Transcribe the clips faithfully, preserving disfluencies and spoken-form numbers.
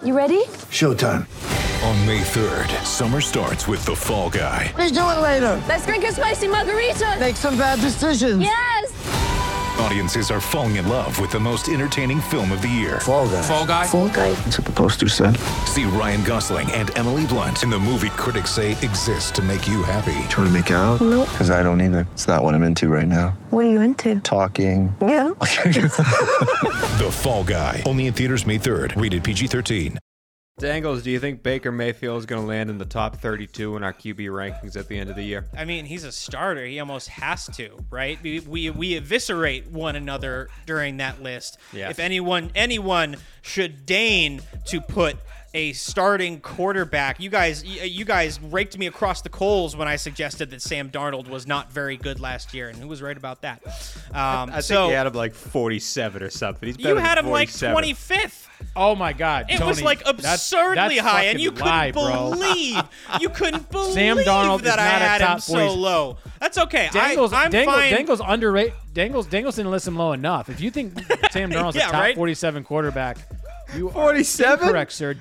You ready? Showtime. On May third, summer starts with The Fall Guy. Let's do it later. Let's drink a spicy margarita. Make some bad decisions. Yes. Audiences are falling in love with the most entertaining film of the year. Fall Guy. Fall Guy. Fall Guy. That's what the poster said. See Ryan Gosling and Emily Blunt in the movie critics say exists to make you happy. Trying to make it out? Nope. Because I don't either. It's not what I'm into right now. What are you into? Talking. Yeah. The Fall Guy. Only in theaters May third. Rated P G thirteen. Dangles, do you think Baker Mayfield is going to land in the top thirty-two in our Q B rankings at the end of the year? I mean, he's a starter. He almost has to, right? We we, we eviscerate one another during that list. Yes. If anyone anyone should deign to put a starting quarterback, you guys you guys raked me across the coals when I suggested that Sam Darnold was not very good last year, and who was right about that? Um, I think so he had him like forty-seven or something. He's you better had than him like forty-seven. twenty-fifth. Oh my God, It Tony, was like that's- absurdly that's high, and fucking you couldn't lie, bro. believe you couldn't believe Sam Darnold that is I not a had him top so forty. low. That's okay. Dangles, I, I'm Dangles, fine. Dangles underrate. Dangles, Dangles didn't list him low enough. If you think Sam Darnold's Yeah, a top right? forty-seven quarterback, you forty-seven? are incorrect, sir.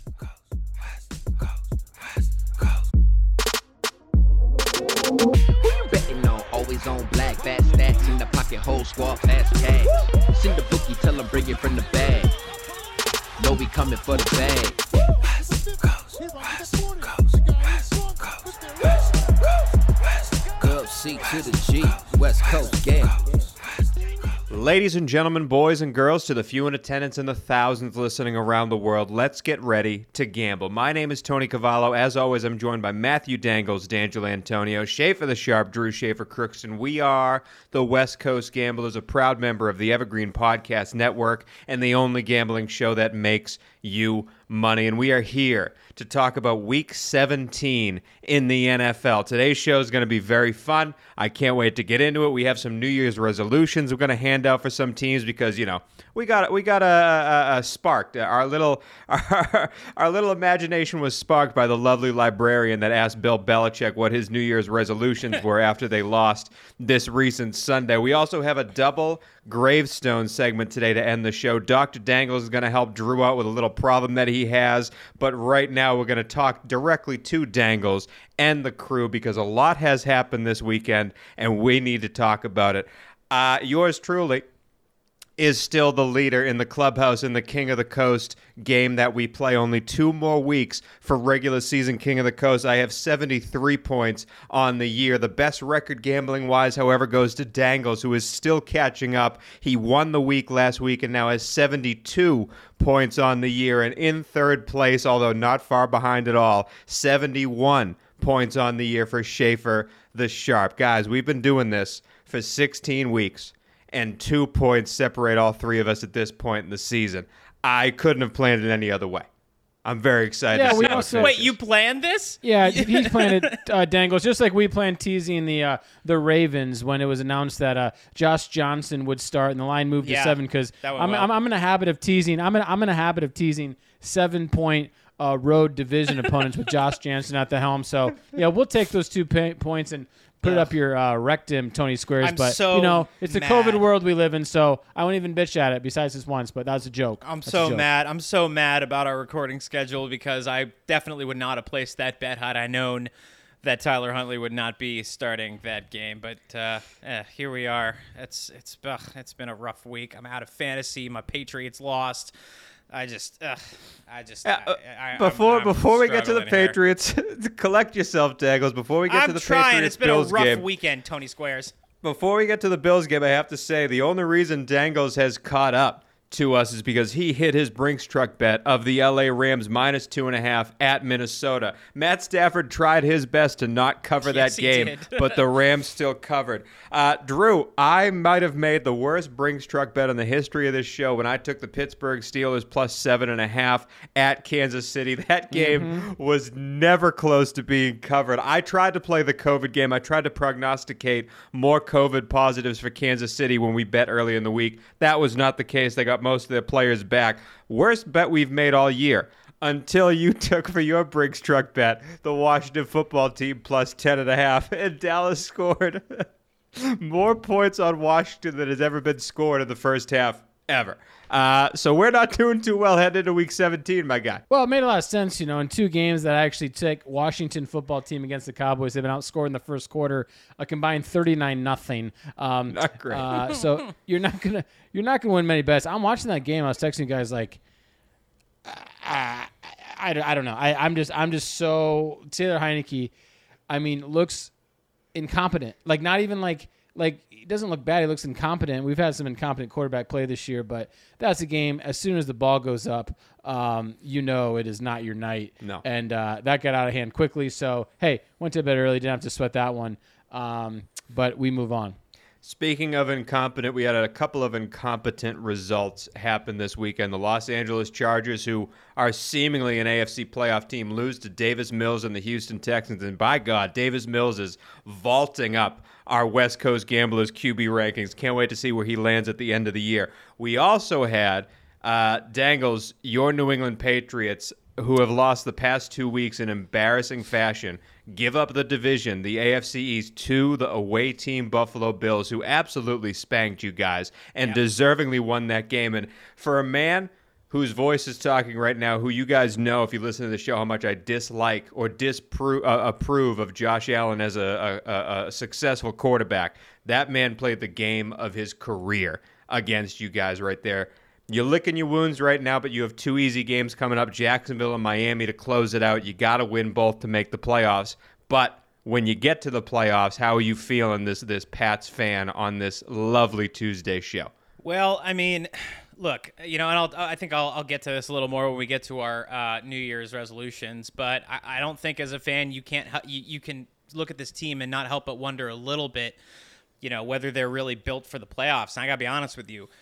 Who you betting on? Always on black, fat stacks in the pocket, whole squad, fast cash. Send the bookie, tell him bring it from the bag. Know we coming for the bag. Gov C to the G, West Coast gang. Ladies and gentlemen, boys and girls, to the few in attendance and the thousands listening around the world, let's get ready to gamble. My name is Tony Cavallo. As always, I'm joined by Matthew Dangles, D'Angelo Antonio, Schaefer the Sharp, Drew Schaefer Crookston. We are the West Coast Gamblers, a proud member of the Evergreen Podcast Network and the only gambling show that makes you money. And we are here to talk about Week seventeen in the N F L. Today's show is going to be very fun. I can't wait to get into it. We have some New Year's resolutions we're going to hand out for some teams because, you know, we got we got a, a, a sparked. Our little our, our little imagination was sparked by the lovely librarian that asked Bill Belichick what his New Year's resolutions were after they lost this recent Sunday. We also have a double gravestone segment today to end the show. Doctor Dangles is going to help Drew out with a little problem that he has, but right now we're going to talk directly to Dangles and the crew because a lot has happened this weekend and we need to talk about it. Uh, yours truly is still the leader in the clubhouse in the King of the Coast game that we play. Only two more weeks for regular season King of the Coast. I have seventy-three points on the year. The best record gambling-wise, however, goes to Dangles, who is still catching up. He won the week last week and now has seventy-two points on the year. And in third place, although not far behind at all, seventy-one points on the year for Schaefer the Sharp. Guys, we've been doing this for sixteen weeks. And two points separate all three of us at this point in the season. I couldn't have planned it any other way. I'm very excited. Yeah, to see we how it also- Wait, finishes. you planned this? Yeah, he planted uh, Dangles just like we planned teasing the uh, the Ravens when it was announced that uh, Josh Johnson would start and the line moved Yeah, to seven because that went I'm, well. I'm I'm in a habit of teasing. I'm in, I'm in a habit of teasing seven point uh, road division opponents with Josh Johnson at the helm. So yeah, we'll take those two pa- points and put it up your uh, rectum, Tony Squares. I'm but so you know it's the mad. COVID world we live in, so I won't even bitch at it. Besides this once, but that was a joke. I'm That's a so joke. mad. I'm so mad about our recording schedule because I definitely would not have placed that bet had I known that Tyler Huntley would not be starting that game. But uh, eh, here we are. It's it's ugh, it's been a rough week. I'm out of fantasy. My Patriots lost. I just, ugh, I just. Uh, uh, I, I, before I'm, I'm before we get to the struggling here. Patriots, collect yourself, Dangles. Before we get I'm to the trying. Patriots It's been Bills a rough game, weekend, Tony Squares. before we get to the Bills game, I have to say the only reason Dangles has caught up to us is because he hit his Brinks truck bet of the L A Rams minus two and a half at Minnesota. Matt Stafford tried his best to not cover Yes, that he game, did. but the Rams still covered. Uh, Drew, I might have made the worst Brinks truck bet in the history of this show when I took the Pittsburgh Steelers plus seven and a half at Kansas City. That game Mm-hmm. was never close to being covered. I tried to play the COVID game. I tried to prognosticate more COVID positives for Kansas City when we bet early in the week. That was not the case. They got most of their players back. Worst bet we've made all year. Until you took for your Briggs truck bet the Washington football team plus ten and a half, and Dallas scored more points on Washington than has ever been scored in the first half ever. Uh, so we're not doing too well heading into week seventeen, my guy. Well, it made a lot of sense, you know, in two games that I actually took Washington football team against the Cowboys. They've been outscored in the first quarter, a combined thirty-nine nothing. Um, Not great. Uh, so you're not gonna you're not gonna win many bets. I'm watching that game. I was texting you guys like, uh, I, I, I don't know. I, I'm just I'm just so Taylor Heineke. I mean, looks incompetent. Like not even like like. He doesn't look bad. He looks incompetent. We've had some incompetent quarterback play this year, but that's a game. As soon as the ball goes up, um, you know it is not your night. No. And uh, that got out of hand quickly. So, hey, went to bed early. Didn't have to sweat that one. Um, but we move on. Speaking of incompetent, we had a couple of incompetent results happen this weekend. The Los Angeles Chargers, who are seemingly an A F C playoff team, lose to Davis Mills and the Houston Texans. And by God, Davis Mills is vaulting up our West Coast Gamblers Q B rankings. Can't wait to see where he lands at the end of the year. We also had uh, Dangles, your New England Patriots, who have lost the past two weeks in embarrassing fashion, give up the division, the A F C East, to the away team Buffalo Bills, who absolutely spanked you guys and yeah. deservingly won that game. And for a man whose voice is talking right now, who you guys know if you listen to the show how much I dislike or disapprove uh, approve of Josh Allen as a, a, a successful quarterback, that man played the game of his career against you guys right there. You're licking your wounds right now, but you have two easy games coming up, Jacksonville and Miami, to close it out. You got to win both to make the playoffs. But when you get to the playoffs, how are you feeling, this this Pats fan, on this lovely Tuesday show? Well, I mean, look, you know, and I'll, I think I'll, I'll get to this a little more when we get to our uh, New Year's resolutions. But I, I don't think as a fan you can't you, you can look at this team and not help but wonder a little bit, you know, whether they're really built for the playoffs. And I got to be honest with you.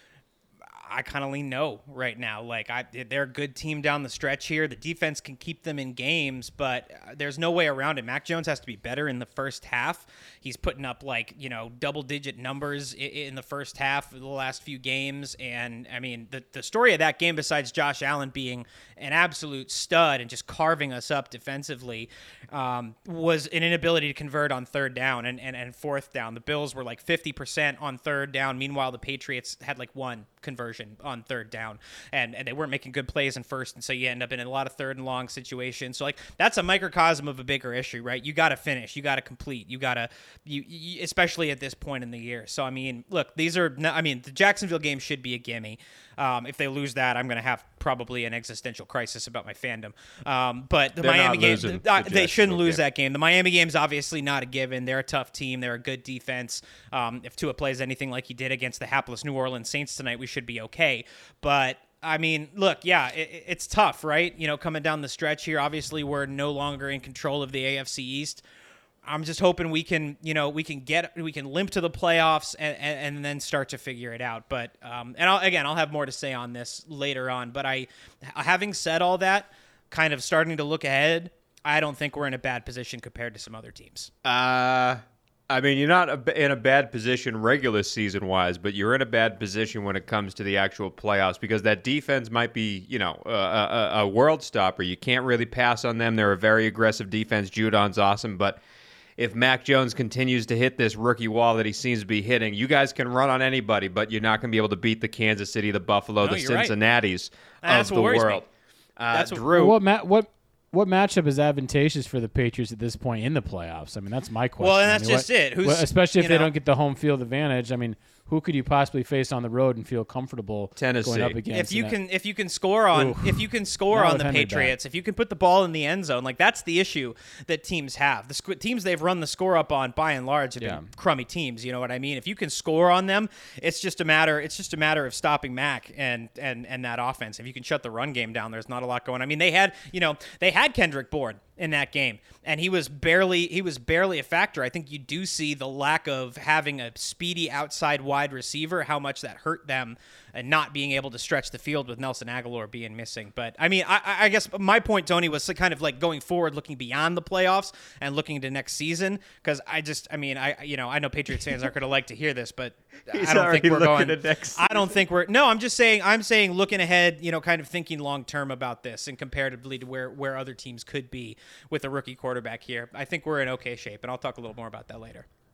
I kind of lean no right now. Like I, they're a good team down the stretch here. The defense can keep them in games, but there's no way around it. Mac Jones has to be better in the first half. He's putting up like, you know, double digit numbers in the first half of the last few games. And I mean, the, the story of that game, besides Josh Allen being an absolute stud and just carving us up defensively, um, was an inability to convert on third down and, and, and fourth down. The Bills were like fifty percent on third down. Meanwhile, the Patriots had like one conversion on third down, and, and they weren't making good plays in first, and so you end up in a lot of third and long situations. So like that's a microcosm of a bigger issue, right? You got to finish, you got to complete, you got to you, you especially at this point in the year. So I mean, look, these are no, I mean the Jacksonville game should be a gimme. Um, if they lose that, I'm going to have probably an existential crisis about my fandom. Um, but the They're Miami game, the uh, they shouldn't lose game. that game. The Miami game's obviously not a given. They're a tough team. They're a good defense. Um, if Tua plays anything like he did against the hapless New Orleans Saints tonight, we should be okay. But I mean, look, yeah, it, it's tough, right? You know, coming down the stretch here, obviously we're no longer in control of the A F C East. I'm just hoping we can, you know, we can get, we can limp to the playoffs and, and, and then start to figure it out. But, um, and I'll, again, I'll have more to say on this later on. But I, having said all that, kind of starting to look ahead, I don't think we're in a bad position compared to some other teams. Uh, I mean, you're not a, in a bad position regular season wise, but you're in a bad position when it comes to the actual playoffs because that defense might be, you know, a, a, a world stopper. You can't really pass on them. They're a very aggressive defense. Judon's awesome, but if Mac Jones continues to hit this rookie wall that he seems to be hitting, you guys can run on anybody, but you're not going to be able to beat the Kansas City, the Buffalo, no, the you're Cincinnati's right. of the world. Uh, That's what, Drew, what ma- what what matchup is advantageous for the Patriots at this point in the playoffs? I mean, that's my question. Well, and that's I mean, just what, it. Who's, well, especially if you they know, don't get the home field advantage. I mean, who could you possibly face on the road and feel comfortable Tennessee. going up against? If you in can, if you can score on, Oof. if you can score Not on with the Henry Patriots, if you can put the ball in the end zone, like that's the issue that teams have. The sc- teams they've run the score up on, by and large, have Yeah. been crummy teams. You know what I mean? If you can score on them, it's just a matter. It's just a matter of stopping Mac and and and that offense. If you can shut the run game down, there's not a lot going on. I mean, they had, you know, they had Kendrick Bourne in that game, and he was barely he was barely a factor. I think you do see the lack of having a speedy outside wide receiver, how much that hurt them, and not being able to stretch the field with Nelson Aguilar being missing. But I mean, I, I guess my point, Tony, was to kind of like going forward, looking beyond the playoffs and looking into next season. Because I just, I mean, I you know, I know Patriots fans aren't going to like to hear this, but He's I don't think already we're looking going. at next I don't think we're. No, I'm just saying. I'm saying looking ahead. You know, kind of thinking long term about this and comparatively to where where other teams could be with a rookie quarterback here. I think we're in okay shape, and I'll talk a little more about that later.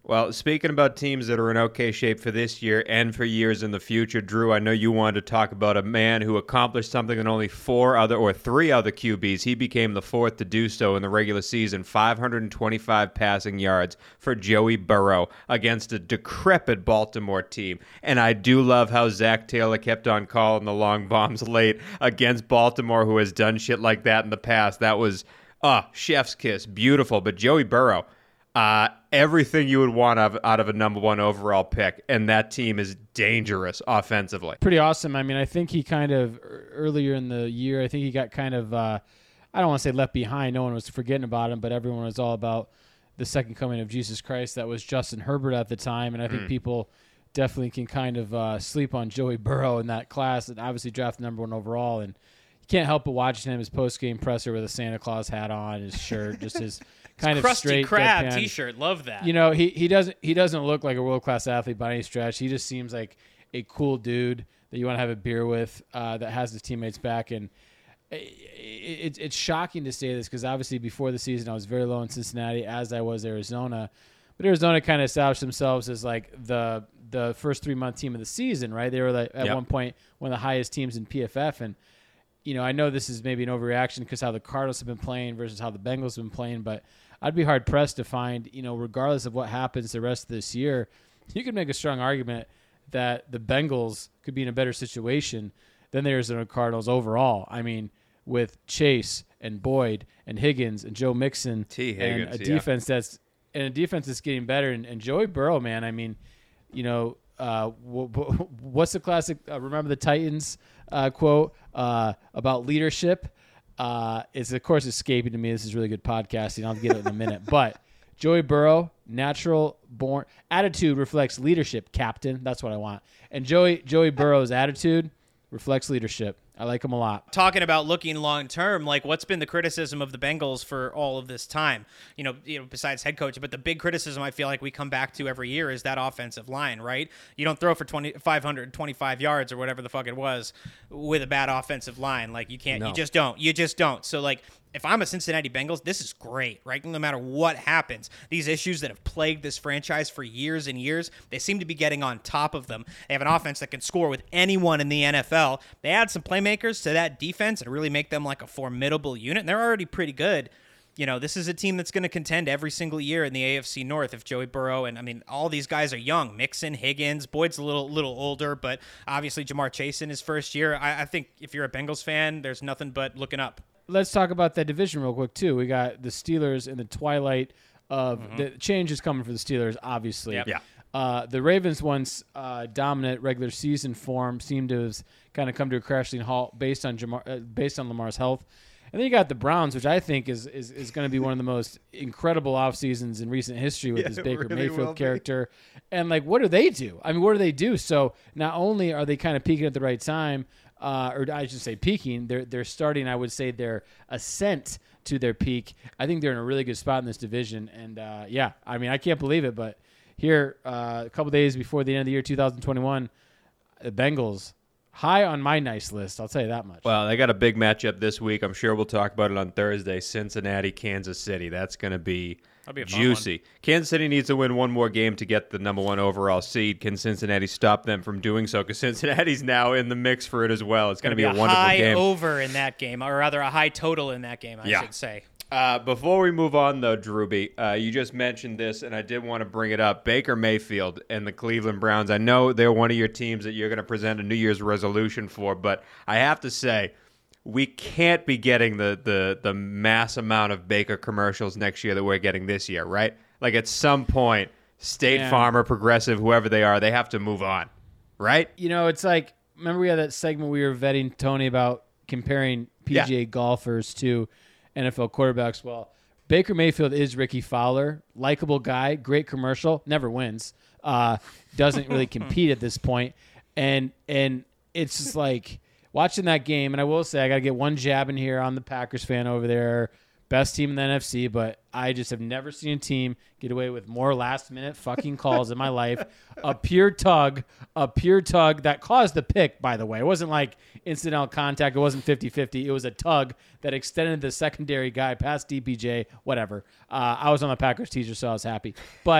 Well, speaking about teams that are in okay shape for this year and for years in the future, Drew, I know you wanted to talk about a man who accomplished something that only four other or three other Q Bs. He became the fourth to do so in the regular season, five hundred twenty-five passing yards for Joey Burrow against a decrepit Baltimore team. And I do love how Zach Taylor kept on calling the long bombs late against Baltimore, who has done shit like that in the past. That was, ah, chef's kiss. Beautiful. But Joey Burrow, Uh, everything you would want out of, out of a number one overall pick, and that team is dangerous offensively. Pretty awesome. I mean, I think he kind of earlier in the year, I think he got kind of, uh, I don't want to say left behind. No one was forgetting about him, but everyone was all about the second coming of Jesus Christ. That was Justin Herbert at the time, and I think mm. people definitely can kind of uh, sleep on Joey Burrow in that class, and obviously drafted number one overall. And you can't help but watching him, his post-game presser with a Santa Claus hat on, his shirt, just his kind of Krusty straight Krab deadpan T-shirt. Love that. You know, he he doesn't he doesn't look like a world class athlete by any stretch. He just seems like a cool dude that you want to have a beer with, uh, that has his teammates back. And it, it, it's shocking to say this because obviously before the season I was very low in Cincinnati, as I was Arizona. But Arizona kind of established themselves as like the the first three month team of the season, right? They were like at yep. one point one of the highest teams in P F F. And you know, I know this is maybe an overreaction because how the Cardinals have been playing versus how the Bengals have been playing, but I'd be hard pressed to find, you know, regardless of what happens the rest of this year, you could make a strong argument that the Bengals could be in a better situation than the Arizona Cardinals overall. I mean, with Chase and Boyd and Higgins and Joe Mixon T. Higgins, and a yeah. defense that's and a defense that's getting better. And, and Joey Burrow, man, I mean, you know, uh, w- w- what's the classic? Uh, remember the Titans uh, quote uh, about leadership? Uh, it's of course escaping to me. This is really good podcasting. I'll get it in a minute. But Joey Burrow, natural born attitude reflects leadership. Captain, that's what I want. And Joey Joey Burrow's attitude reflects leadership. I like him a lot. Talking about looking long term, like what's been the criticism of the Bengals for all of this time? You know, you know, besides head coach, but the big criticism I feel like we come back to every year is that offensive line, right? You don't throw for five hundred twenty-five yards or whatever the fuck it was with a bad offensive line. Like you can't, No. you just don't, you just don't. So like, if I'm a Cincinnati Bengals, this is great, right? No matter what happens, these issues that have plagued this franchise for years and years, they seem to be getting on top of them. They have an offense that can score with anyone in the N F L. They add some playmakers to that defense and really make them like a formidable unit, and they're already pretty good. You know, this is a team that's going to contend every single year in the A F C North if Joey Burrow, and I mean, all these guys are young. Mixon, Higgins, Boyd's a little little older, but obviously Jamar Chase in his first year. I, I think if you're a Bengals fan, there's nothing but looking up. Let's talk about that division real quick, too. We got the Steelers in the twilight of mm-hmm. the change is coming for the Steelers, obviously. Yep. Yeah. Uh, the Ravens, once uh, dominant regular season form, seem to have kind of come to a crashing halt based on Jamar, uh, based on Lamar's health. And then you got the Browns, which I think is is, is going to be one of the most incredible off seasons in recent history with Yeah, this Baker really Mayfield character. And like, what do they do? I mean, what do they do? So not only are they kind of peaking at the right time, uh, or I should say peaking, they're they're starting. I would say their ascent to their peak. I think they're in a really good spot in this division. And uh, yeah, I mean, I can't believe it, but here uh, a couple days before the end of the year, two thousand twenty-one, the Bengals. High on my nice list, I'll tell you that much. Well, they got a big matchup this week. I'm sure we'll talk about it on Thursday. Cincinnati, Kansas City. That's going to be, That'll be a fun juicy. Kansas City needs to win one more game to get the number one overall seed. Can Cincinnati stop them from doing so? Because Cincinnati's now in the mix for it as well. It's going to be a, a wonderful high game. over in that game, or rather a high total in that game, I Yeah. should say. Uh, before we move on, though, Drewby, uh, you just mentioned this, and I did want to bring it up. Baker Mayfield and the Cleveland Browns. I know they're one of your teams that you're going to present a New Year's resolution for, but I have to say, we can't be getting the, the, the mass amount of Baker commercials next year that we're getting this year, right? Like at some point, State Yeah. Farm or Progressive, whoever they are, they have to move on, right? You know, it's like, remember we had that segment we were vetting Tony about comparing P G A Yeah. golfers to N F L quarterbacks. Well, Baker Mayfield is Ricky Fowler, likable guy, great commercial, never wins, uh, doesn't really compete at this point, and and it's just like watching that game. And I will say, I got to get one jab in here on the Packers fan over there. Best team in the N F C, but I just have never seen a team get away with more last-minute fucking calls in my life. A pure tug, a pure tug that caused the pick, by the way. It wasn't like incidental contact. It wasn't fifty-fifty. It was a tug that extended the secondary guy past D P J, whatever. Uh, I was on the Packers teaser, so I was happy. But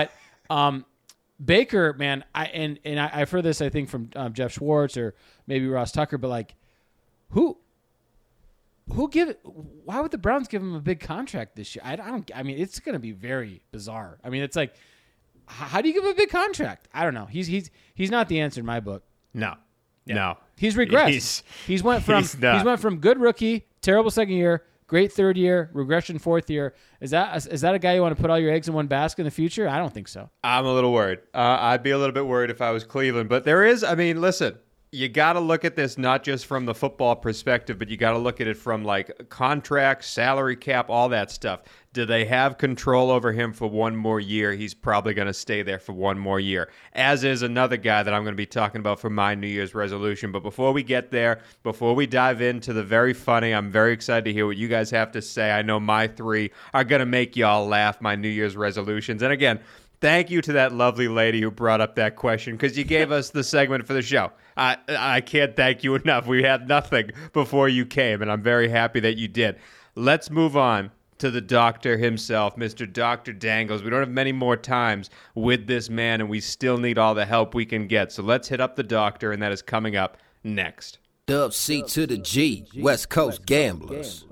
Um, Baker, man, I and and I, I've heard this, I think, from um, Jeff Schwartz or maybe Ross Tucker, but like, who, who give? Why would the Browns give him a big contract this year? I, I don't. I mean, it's going to be very bizarre. I mean, it's like, how do you give him a big contract? I don't know. He's he's he's not the answer in my book. No, no, He's regressed. He's, he's went from he's not. he's went from good rookie, terrible second year, great third year, regression fourth year. Is that is that a guy you want to put all your eggs in one basket in the future? I don't think so. I'm a little worried. Uh, I'd be a little bit worried if I was Cleveland. But there is, I mean, listen, you got to look at this not just from the football perspective, but you got to look at it from like contract, salary cap, all that stuff. Do they have control over him for one more year? He's probably going to stay there for one more year, as is another guy that I'm going to be talking about for my New Year's resolution. But before we get there, before we dive into the very funny, I'm very excited to hear what you guys have to say. I know my three are going to make y'all laugh, my New Year's resolutions. And again, thank you to that lovely lady who brought up that question because you gave us the segment for the show. I I can't thank you enough. We had nothing before you came, and I'm very happy that you did. Let's move on to the doctor himself, Mister Doctor Dangles. We don't have many more times with this man, and we still need all the help we can get. So let's hit up the doctor, and that is coming up next. Dub C to the G, West Coast Gamblers.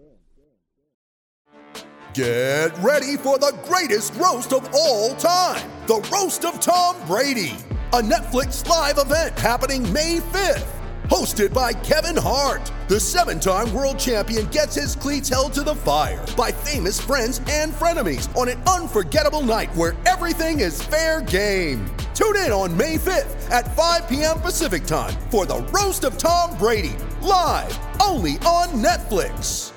Get ready for the greatest roast of all time, the Roast of Tom Brady, a Netflix live event happening May fifth. Hosted by Kevin Hart, the seven-time world champion gets his cleats held to the fire by famous friends and frenemies on an unforgettable night where everything is fair game. Tune in on May fifth at five p.m. Pacific time for the Roast of Tom Brady, live only on Netflix.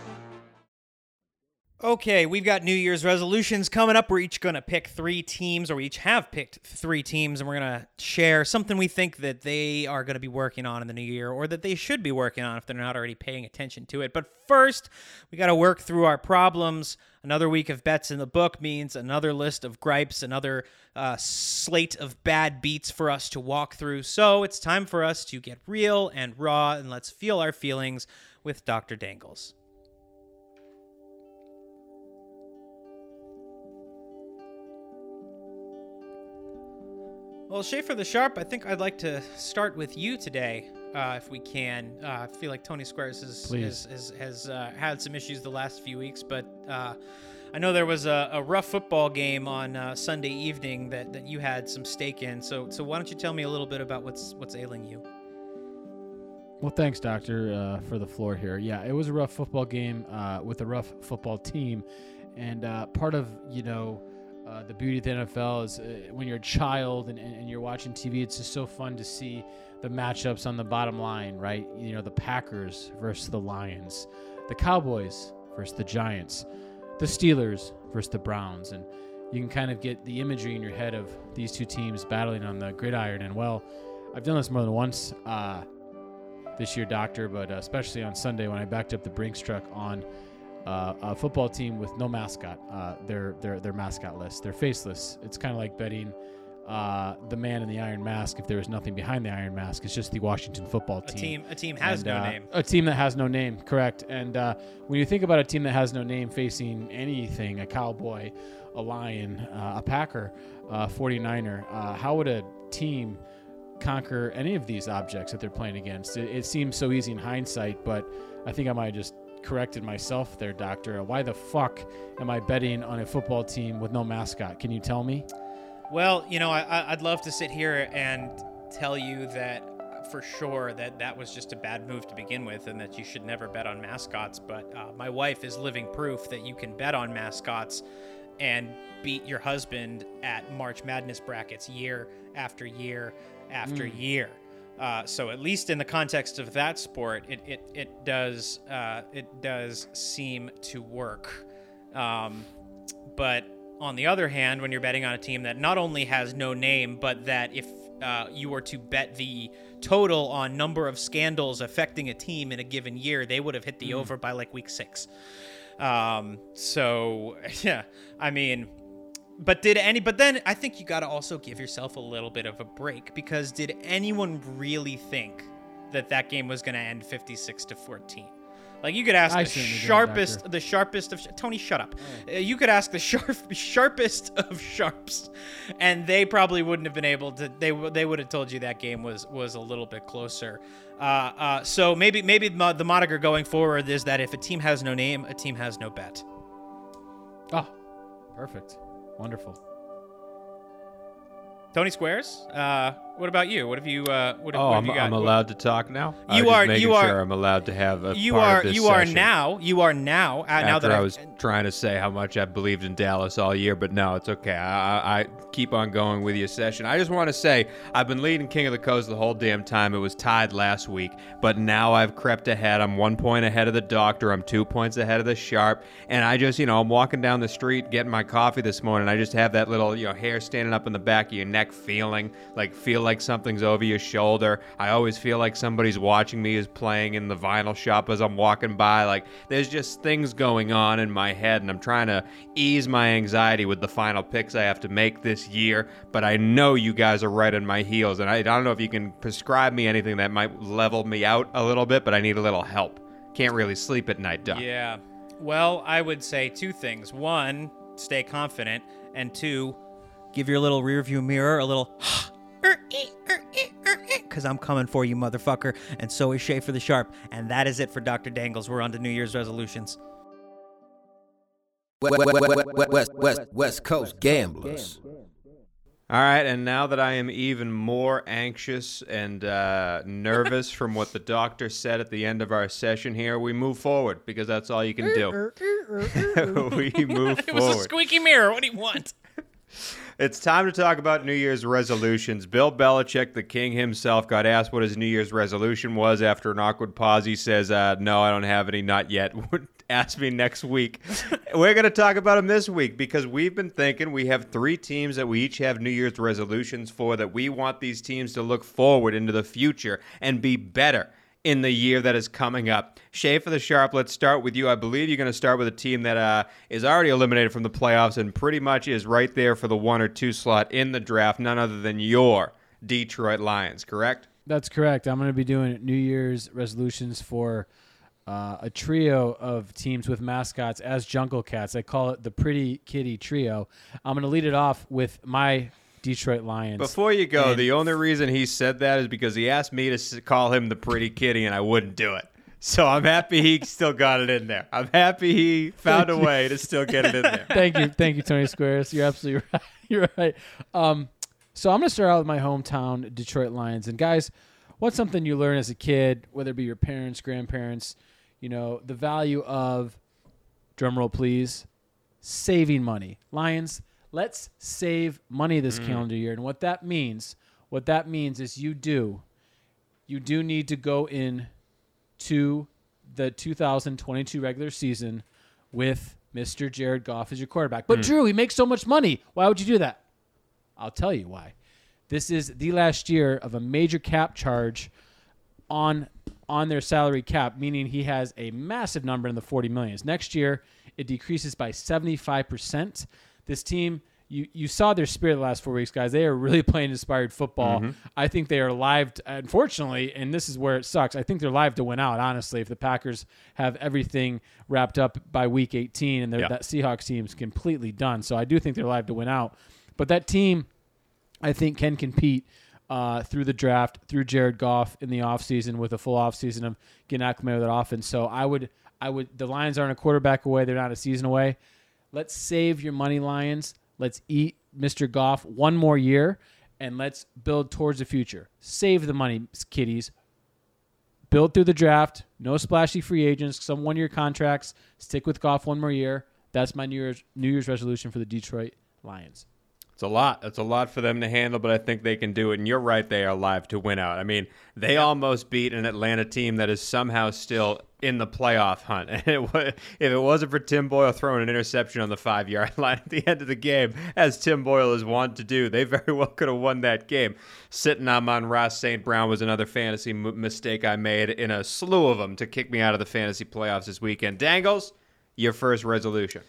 Okay, we've got New Year's resolutions coming up. We're each going to pick three teams, or we each have picked three teams, and we're going to share something we think that they are going to be working on in the new year, or that they should be working on if they're not already paying attention to it. But first, we got to work through our problems. Another week of bets in the book means another list of gripes, another uh, slate of bad beats for us to walk through. So it's time for us to get real and raw, and let's feel our feelings with Doctor Dangles. Well, Schaefer the Sharp, I think I'd like to start with you today, uh, if we can. Uh, I feel like Tony Squares has has, has, has uh, had some issues the last few weeks, but uh, I know there was a, a rough football game on uh, Sunday evening that, that you had some stake in. So so why don't you tell me a little bit about what's what's ailing you? Well, thanks, Doctor, uh, for the floor here. Yeah, it was a rough football game uh, with a rough football team, and uh, part of you know. Uh, the beauty of the N F L is uh, when you're a child and, and, and you're watching T V, it's just so fun to see the matchups on the bottom line, right? You know, the Packers versus the Lions, the Cowboys versus the Giants, the Steelers versus the Browns. And you can kind of get the imagery in your head of these two teams battling on the gridiron. And, well, I've done this more than once uh, this year, Doctor, but uh, especially on Sunday when I backed up the Brinks truck on Uh, a football team with no mascot. Uh, their their their mascot list. They're faceless. It's kind of like betting uh, the man in the iron mask if there was nothing behind the iron mask. It's just the Washington football team. A team a team has and, no uh, name. A team that has no name, correct. And uh, when you think about a team that has no name facing anything, a Cowboy, a Lion, uh, a Packer, a forty-niner, uh, how would a team conquer any of these objects that they're playing against? It, it seems so easy in hindsight, but I think I might have just corrected myself there, Doctor. Why the fuck am I betting on a football team with no mascot? Can you tell me? Well, you know, I, I'd love to sit here and tell you that for sure that that was just a bad move to begin with and that you should never bet on mascots. But uh, my wife is living proof that you can bet on mascots and beat your husband at March Madness brackets year after year after mm. year. Uh, so at least in the context of that sport, it it it does uh, it does seem to work. Um, but on the other hand, when you're betting on a team that not only has no name, but that if uh, you were to bet the total on number of scandals affecting a team in a given year, they would have hit the mm. over by like week six. Um, so yeah, I mean. But did any? But then I think you got to also give yourself a little bit of a break, because did anyone really think that that game was going to end fifty-six to fourteen? Like, you could ask I the certainly do, sharpest, Doctor. the sharpest of... Sh- Tony, shut up. Uh, you could ask the sharp, sharpest of sharps, and they probably wouldn't have been able to... They they would have told you that game was was a little bit closer. Uh, uh, so maybe maybe mo- the moniker going forward is that if a team has no name, a team has no bet. Oh, perfect. Wonderful. Tony Squares, uh, what about you? What have you? Uh, what, Oh, what have I'm, you got? I'm allowed to talk now? I You was just are- making you are- sure I'm allowed to have a You part are of this you are session. now you are now uh, now After that I I've- was trying to say how much I believed in Dallas all year, but no, it's okay. I, I, I keep on going with your session. I just want to say I've been leading King of the Coast the whole damn time. It was tied last week, but now I've crept ahead. I'm one point ahead of the Doctor. I'm two points ahead of the Sharp, and I just, you know, I'm walking down the street getting my coffee this morning. I just have that little, you know, hair standing up in the back of your neck, feeling like feel like something's over your shoulder. I always feel like somebody's watching me is playing in the vinyl shop as I'm walking by. Like, there's just things going on in my head, and I'm trying to ease my anxiety with the final picks I have to make this year, but I know you guys are right on my heels, and I, I don't know if you can prescribe me anything that might level me out a little bit, but I need a little help. Can't really sleep at night, Doc. Yeah. Well, I would say two things. One, stay confident, and two, give your little rearview mirror a little because I'm coming for you, motherfucker, and so is Shay for the Sharp. And that is it for Doctor Dangles. We're on to New Year's resolutions. West, West, West, West, West Coast Gamblers. All right, and now that I am even more anxious and uh, nervous from what the doctor said at the end of our session here, we move forward, because that's all you can do. We move It was a forward. squeaky mirror. What do you want? It's time to talk about New Year's resolutions. Bill Belichick, the king himself, got asked what his New Year's resolution was. After an awkward pause, he says, uh, no, I don't have any, not yet. Ask me next week. We're going to talk about him this week because we've been thinking we have three teams that we each have New Year's resolutions for, that we want these teams to look forward into the future and be better in the year that is coming up. Shay for the Sharp, let's start with you. I believe you're going to start with a team that uh, is already eliminated from the playoffs and pretty much is right there for the one or two slot in the draft, none other than your Detroit Lions, correct? That's correct. I'm going to be doing New Year's resolutions for uh, a trio of teams with mascots as Jungle Cats. I call it the Pretty Kitty Trio. I'm going to lead it off with my Detroit Lions. Before you go, And the only reason he said that is because he asked me to s- call him the Pretty Kitty, and I wouldn't do it. So I'm happy he still got it in there. I'm happy he found a way to still get it in there. Thank you. Thank you, Tony Squares. You're absolutely right. You're right. Um, so I'm going to start out with my hometown, Detroit Lions. And guys, what's something you learn as a kid, whether it be your parents, grandparents, you know, the value of, drumroll please, saving money. Lions, let's save money this Mm. calendar year. And what that means, what that means is you do, you do need to go in to the two thousand twenty-two regular season with Mister Jared Goff as your quarterback. But Mm. Drew, he makes so much money. Why would you do that? I'll tell you why. This is the last year of a major cap charge on on their salary cap, meaning he has a massive number in the forty millions. Next year, it decreases by seventy-five percent. This team, you you saw their spirit the last four weeks, guys. They are really playing inspired football. Mhm. I think they are live, to, unfortunately, and this is where it sucks. I think they're live to win out, honestly, if the Packers have everything wrapped up by week eighteen and Yeah. that Seahawks team is completely done. So I do think they're live to win out. But that team, I think, can compete uh, through the draft, through Jared Goff in the offseason with a full offseason of getting acclimated with that offense. So I would, I would. The Lions aren't a quarterback away. They're not a season away. Let's save your money, Lions. Let's eat Mister Goff one more year, and let's build towards the future. Save the money, kiddies. Build through the draft. No splashy free agents. Some one-year contracts. Stick with Goff one more year. That's my New Year's New Year's resolution for the Detroit Lions. It's a lot. It's a lot for them to handle, but I think they can do it. And you're right, they are live to win out. I mean, they almost beat an Atlanta team that is somehow still in the playoff hunt. And it was, if it wasn't for Tim Boyle throwing an interception on the five-yard line at the end of the game, as Tim Boyle is wont to do, they very well could have won that game. Sitting on Ross Saint Brown was another fantasy m- mistake I made in a slew of them to kick me out of the fantasy playoffs this weekend. Dangles, your first resolution.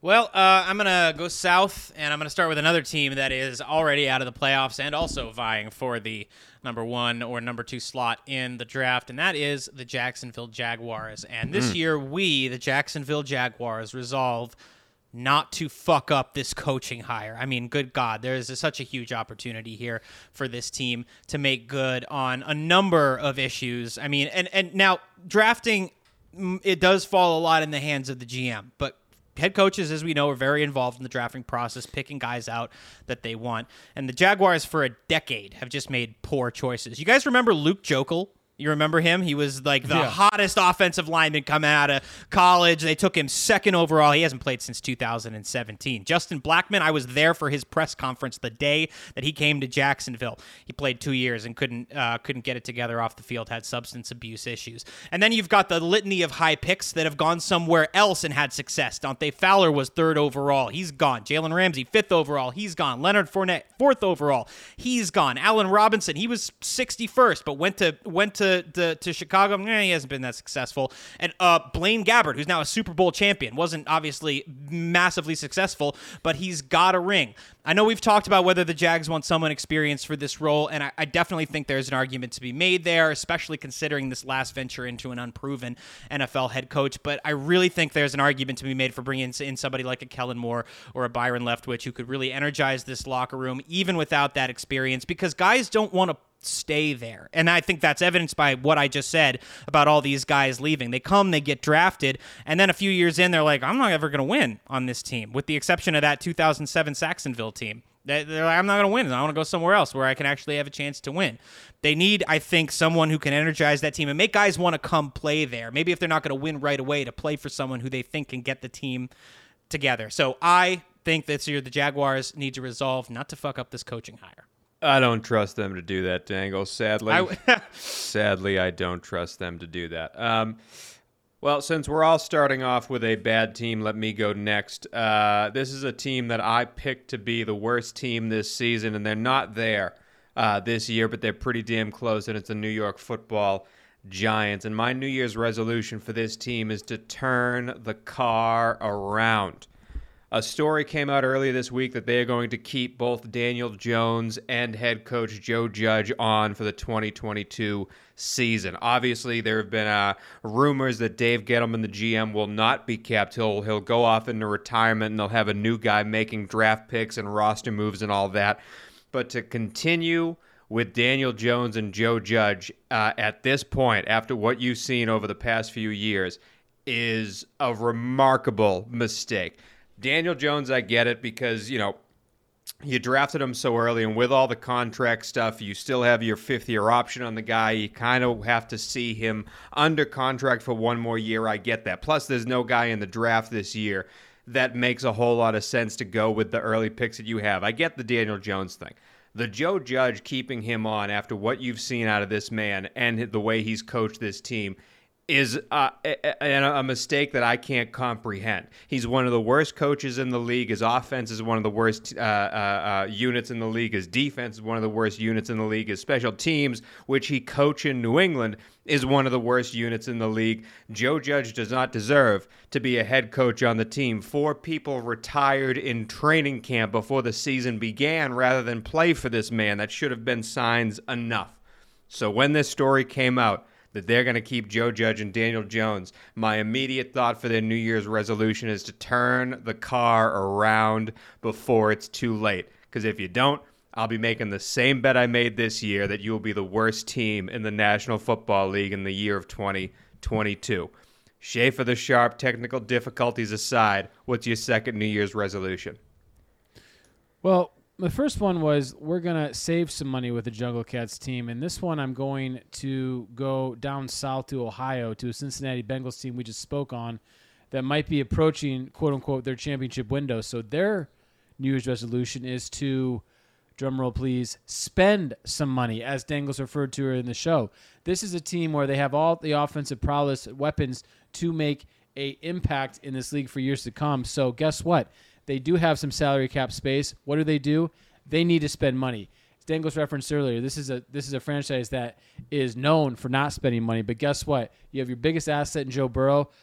Well, uh, I'm going to go south, and I'm going to start with another team that is already out of the playoffs and also vying for the number one or number two slot in the draft, and that is the Jacksonville Jaguars. And this Mm. year, we, the Jacksonville Jaguars, resolve not to fuck up this coaching hire. I mean, good God, there is a, such a huge opportunity here for this team to make good on a number of issues. I mean, and, and now drafting, mm, it does fall a lot in the hands of the G M, but head coaches, as we know, are very involved in the drafting process, picking guys out that they want. And the Jaguars, for a decade, have just made poor choices. You guys remember Luke Jokel? You remember him? He was like the Yeah. hottest offensive lineman coming out of college. They took him second overall. He hasn't played since two thousand seventeen. Justin Blackmon, I was there for his press conference the day that he came to Jacksonville. He played two years and couldn't uh, couldn't get it together off the field, had substance abuse issues. And then you've got the litany of high picks that have gone somewhere else and had success. Dante Fowler was third overall. He's gone. Jalen Ramsey, fifth overall. He's gone. Leonard Fournette, fourth overall. He's gone. Allen Robinson, he was sixty-first, but went to went to To, to, to Chicago. Eh, he hasn't been that successful. And uh, Blaine Gabbert, who's now a Super Bowl champion, wasn't obviously massively successful, but he's got a ring. I know we've talked about whether the Jags want someone experienced for this role, and I, I definitely think there's an argument to be made there, especially considering this last venture into an unproven N F L head coach. But I really think there's an argument to be made for bringing in somebody like a Kellen Moore or a Byron Leftwich who could really energize this locker room, even without that experience, because guys don't want to stay there. And I think that's evidenced by what I just said about all these guys leaving. They come, they get drafted, and then a few years in, they're like, I'm not ever going to win on this team, with the exception of that two thousand seven Saxonville team. They're like, I'm not going to win. I want to go somewhere else where I can actually have a chance to win. They need, I think, someone who can energize that team and make guys want to come play there. Maybe if they're not going to win right away, to play for someone who they think can get the team together. So I think this year the Jaguars need to resolve not to fuck up this coaching hire. I don't trust them to do that, Dangle. Sadly, I w- sadly, I don't trust them to do that. Um, well, since we're all starting off with a bad team, let me go next. Uh, this is a team that I picked to be the worst team this season, and they're not there uh, this year, but they're pretty damn close, and it's the New York Football Giants. And my New Year's resolution for this team is to turn the car around. A story came out earlier this week that they are going to keep both Daniel Jones and head coach Joe Judge on for the twenty twenty-two season. Obviously, there have been uh, rumors that Dave Gettleman, the G M, will not be kept. He'll, he'll go off into retirement, and they'll have a new guy making draft picks and roster moves and all that. But to continue with Daniel Jones and Joe Judge uh, at this point, after what you've seen over the past few years, is a remarkable mistake. Daniel Jones, I get it, because, you know, you drafted him so early, and with all the contract stuff, you still have your fifth-year option on the guy. You kind of have to see him under contract for one more year. I get that. Plus, there's no guy in the draft this year that makes a whole lot of sense to go with the early picks that you have. I get the Daniel Jones thing. The Joe Judge, keeping him on after what you've seen out of this man and the way he's coached this team, is uh, a, a mistake that I can't comprehend. He's one of the worst coaches in the league. His offense is one of the worst uh, uh, uh, units in the league. His defense is one of the worst units in the league. His special teams, which he coached in New England, is one of the worst units in the league. Joe Judge does not deserve to be a head coach on the team. Four people retired in training camp before the season began rather than play for this man. That should have been signs enough. So when this story came out, that they're going to keep Joe Judge and Daniel Jones, my immediate thought for their New Year's resolution is to turn the car around before it's too late. Because if you don't, I'll be making the same bet I made this year that you will be the worst team in the National Football League in the year of twenty twenty-two. Schaefer the Sharp, technical difficulties aside, what's your second New Year's resolution? Well, the first one was we're going to save some money with the Jungle Cats team, and this one I'm going to go down south to Ohio to a Cincinnati Bengals team we just spoke on that might be approaching, quote-unquote, their championship window. So their New Year's resolution is to, drumroll please, spend some money, as Dangles referred to in the show. This is a team where they have all the offensive prowess weapons to make a impact in this league for years to come. So guess what? They do have some salary cap space. What do they do? They need to spend money. As Dangles referenced earlier, this is a this is a franchise that is known for not spending money. But guess what? You have your biggest asset in Joe Burrow.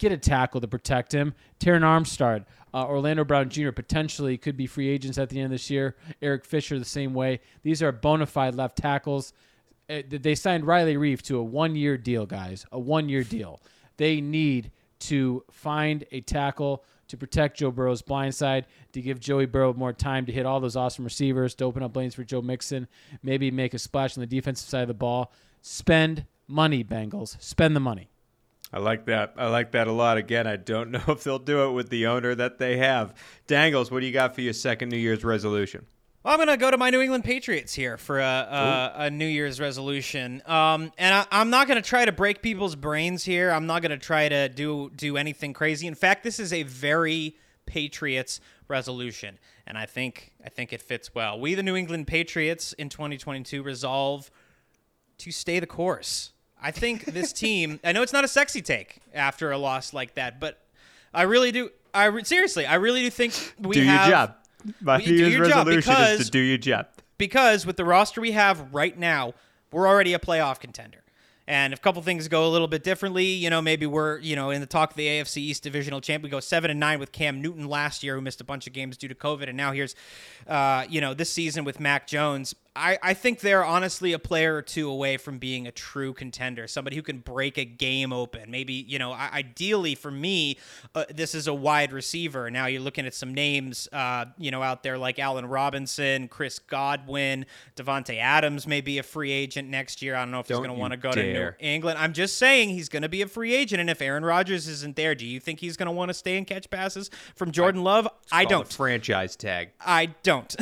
get a tackle to protect him. Terran Armstead, uh, Orlando Brown Junior potentially could be free agents at the end of this year. Eric Fisher the same way. These are bona fide left tackles. Uh, they signed Riley Reef to a one-year deal, guys, a one-year deal. They need to find a tackle to protect Joe Burrow's blind side, to give Joey Burrow more time to hit all those awesome receivers, to open up lanes for Joe Mixon, maybe make a splash on the defensive side of the ball. Spend money, Bengals. Spend the money. I like that. I like that a lot. Again, I don't know if they'll do it with the owner that they have. Dangles, what do you got for your second New Year's resolution? Well, I'm going to go to my New England Patriots here for a, a, a New Year's resolution. Um, and I, I'm not going to try to break people's brains here. I'm not going to try to do do anything crazy. In fact, this is a very Patriots resolution, and I think I think it fits well. We, the New England Patriots, in twenty twenty-two, resolve to stay the course. I think this team, I know it's not a sexy take after a loss like that, but I really do. I re, seriously, I really do think we do have... your job. My New Year's resolution because, is to do your job. Because with the roster we have right now, we're already a playoff contender. And if a couple things go a little bit differently, you know, maybe we're, you know, in the talk of the A F C East divisional champ, we go seven and nine with Cam Newton last year, who missed a bunch of games due to COVID. And now here's, uh, you know, this season with Mac Jones. I, I think they're honestly a player or two away from being a true contender, somebody who can break a game open. Maybe, you know, ideally for me, uh, this is a wide receiver. Now you're looking at some names, uh, you know, out there like Allen Robinson, Chris Godwin, Devontae Adams may be a free agent next year. I don't know if Don't he's going to want to go dare. to New England. I'm just saying he's going to be a free agent. And if Aaron Rodgers isn't there, do you think he's going to want to stay and catch passes from Jordan Love? I don't. Franchise tag. I don't.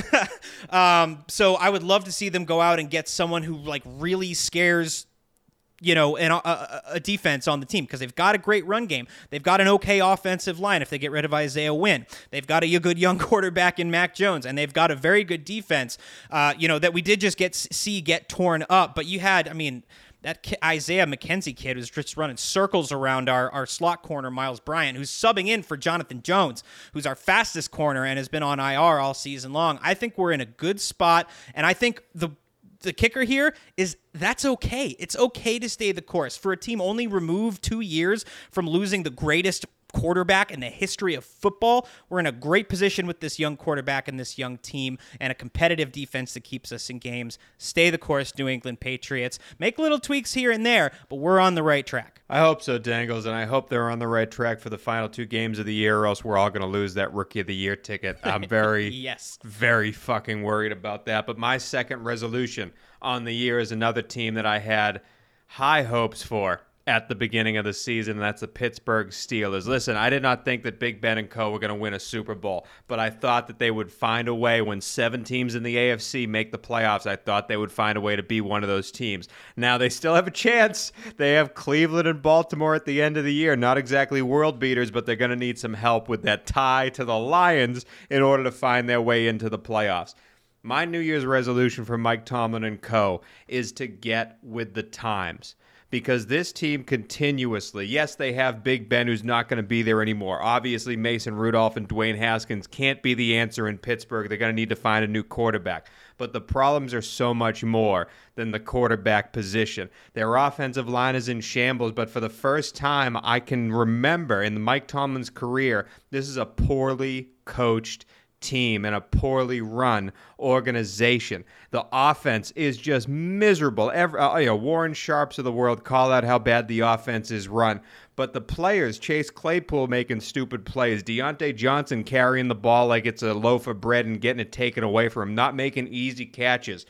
um, so I would love to see them go out and get someone who like really scares, you know, an, a, a defense on the team, because they've got a great run game. They've got an okay offensive line if they get rid of Isaiah Wynn. They've got a good young quarterback in Mac Jones, and they've got a very good defense, uh, you know, that we did just get see get torn up. But you had, I mean, that kid, Isaiah McKenzie kid, who's just running circles around our, our slot corner, Miles Bryant, who's subbing in for Jonathan Jones, who's our fastest corner and has been on I R all season long. I think we're in a good spot, and I think the the kicker here is that's okay. It's okay to stay the course. For a team only removed two years from losing the greatest quarterback in the history of football, we're in a great position with this young quarterback and this young team and a competitive defense that keeps us in games. Stay the course, New England Patriots. Make little tweaks here and there, but we're on the right track. I hope so, Dangles, and I hope they're on the right track for the final two games of the year, or else we're all going to lose that Rookie of the Year ticket. I'm very, yes. very fucking worried about that. But my second resolution on the year is another team that I had high hopes for at the beginning of the season, and that's the Pittsburgh Steelers. Listen, I did not think that Big Ben and co were going to win a Super Bowl, but I thought that they would find a way. When seven teams in the A F C make the playoffs, I thought they would find a way to be one of those teams. Now, they still have a chance. They have Cleveland and Baltimore at the end of the year. Not exactly world beaters, but they're going to need some help with that tie to the Lions in order to find their way into the playoffs. My New Year's resolution for Mike Tomlin and co is to get with the times. Because this team continuously, yes, they have Big Ben, who's not going to be there anymore. Obviously, Mason Rudolph and Dwayne Haskins can't be the answer in Pittsburgh. They're going to need to find a new quarterback. But the problems are so much more than the quarterback position. Their offensive line is in shambles, but for the first time I can remember in Mike Tomlin's career, this is a poorly coached team and a poorly run organization. The offense is just miserable. Every, uh, you know, Warren Sharps of the world call out how bad the offense is run. But the players, Chase Claypool making stupid plays, Deontay Johnson carrying the ball like it's a loaf of bread and getting it taken away from him, not making easy catches.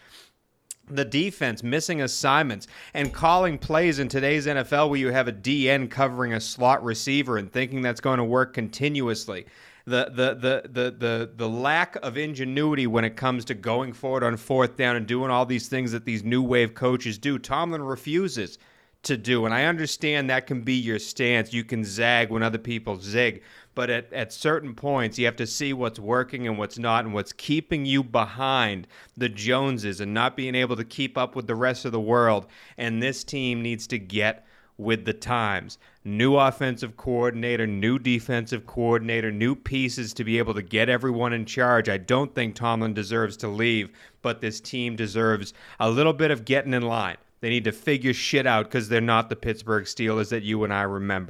The defense missing assignments and calling plays in today's N F L where you have a D N covering a slot receiver and thinking that's going to work continuously. The, the the the the the lack of ingenuity when it comes to going forward on fourth down and doing all these things that these new wave coaches do, Tomlin refuses to do. And I understand that can be your stance. You can zag when other people zig. But at, at certain points, you have to see what's working and what's not, and what's keeping you behind the Joneses and not being able to keep up with the rest of the world. And this team needs to get with the times. New offensive coordinator, new defensive coordinator, new pieces to be able to get everyone in charge. I don't think Tomlin deserves to leave, but this team deserves a little bit of getting in line. They need to figure shit out because they're not the Pittsburgh Steelers that you and I remember.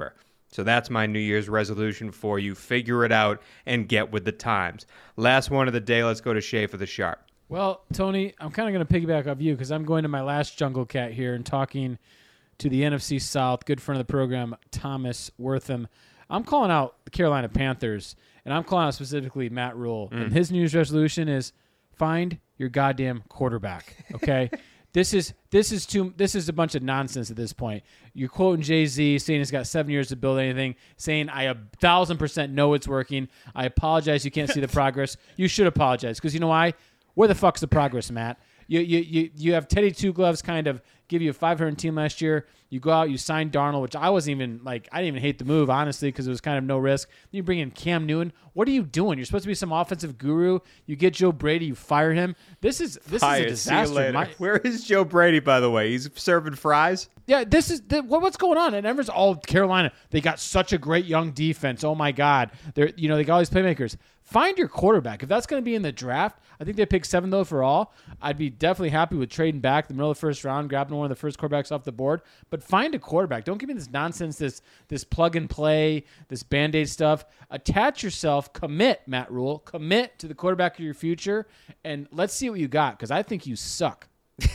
So that's my New Year's resolution for you. Figure it out and get with the times. Last one of the day. Let's go to Shay for the sharp. Well, Tony, I'm kind of going to piggyback off you because I'm going to my last Jungle Cat here and talking to the N F C South, good friend of the program, Thomas Wortham. I'm calling out the Carolina Panthers, and I'm calling out specifically Matt Rule. Mm. And his New Year's resolution is find your goddamn quarterback, okay? This is this is too this is a bunch of nonsense at this point. You're quoting Jay-Z saying he's got seven years to build anything, saying I a thousand percent know it's working. I apologize you can't see the progress. You should apologize because you know why? Where the fuck's the progress, Matt? You you you you have Teddy Two Gloves kind of give you a five hundred team last year. You go out, you sign Darnold, which I wasn't even like. I didn't even hate the move honestly because it was kind of no risk. Then you bring in Cam Newton. What are you doing? You're supposed to be some offensive guru. You get Joe Brady, you fire him. This is this Fire, is a disaster. My, Where is Joe Brady, by the way? He's serving fries. Yeah, this is the, what, what's going on. And everyone's all Carolina. They got such a great young defense. Oh my God, they're you know they got all these playmakers. Find your quarterback. If that's going to be in the draft, I think they picked seven though for all. I'd be definitely happy with trading back the middle of the first round, grabbing one of the first quarterbacks off the board. But find a quarterback. Don't give me this nonsense, this this plug and play, this Band-Aid stuff. Attach yourself. Commit, Matt Rule. Commit to the quarterback of your future, and let's see what you got because I think you suck.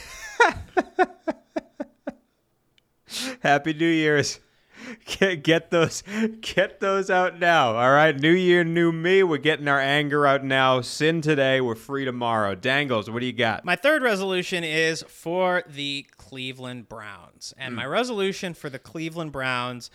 Happy New Year's. Get, get those get those out now. All right. New year, new me. We're getting our anger out now. Sin today. We're free tomorrow. Dangles, what do you got? My third resolution is for the Cleveland Browns. And mm. my resolution for the Cleveland Browns